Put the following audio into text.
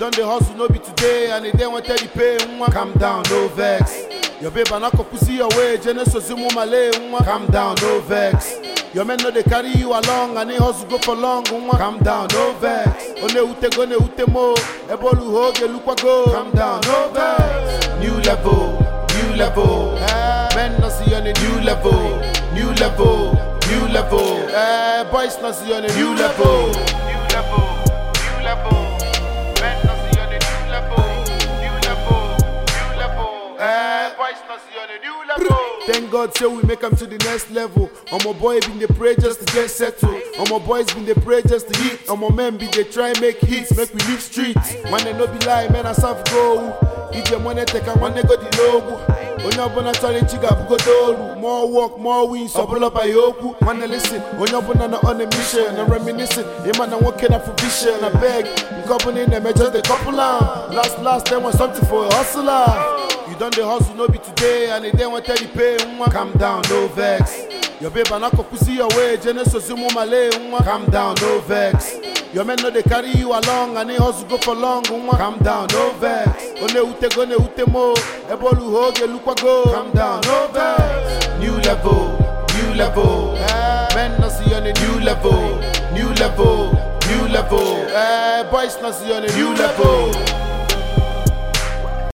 done the hustle, no be today, and they don't want to pay. Calm down, no vex. Your babe and I could see your way, Genesis Male. Calm down, no vex. Your men know they carry you along, and they hustle go for long. Calm down, no vex. One ute go, ne ute mo. Ebolu hoge lukwa go. Calm down, no vex. New level, new level. Men not see on a new level, new level, new level. Boys not see on a new level, new level, new level. Men not see on a new level, new level, new level. Boys not see on a new level. Thank God say we make them to the next level. On my boy been the pray just to get settled. On my boys been the pray just to hit. On my men be they try make hits, make we leave streets. When they no be lie, man I self go. If your money take and one they go the logo. Onye bona challenge chiga bugo dolu. More work, more wins, double up by yoku. Wanna listen, onye bona on a mission. I'm reminiscing, a man I'm working up for vision. I beg, the company them just a couple on. Last, they want something for a hustler. You done the hustle, no be today, and they don't want to pay. Calm down, no vex. Your babe and I could see your way, Genesis Male. Calm down, no vex. Your men know they carry you along, and they hustle go for long. Calm down, no vex. One ute go, ne ute mo. Ebolu hoge lukwa go. Calm down, no vex. New level, new level. Men not see on a new level, new level, new level. Boys not see on a new level.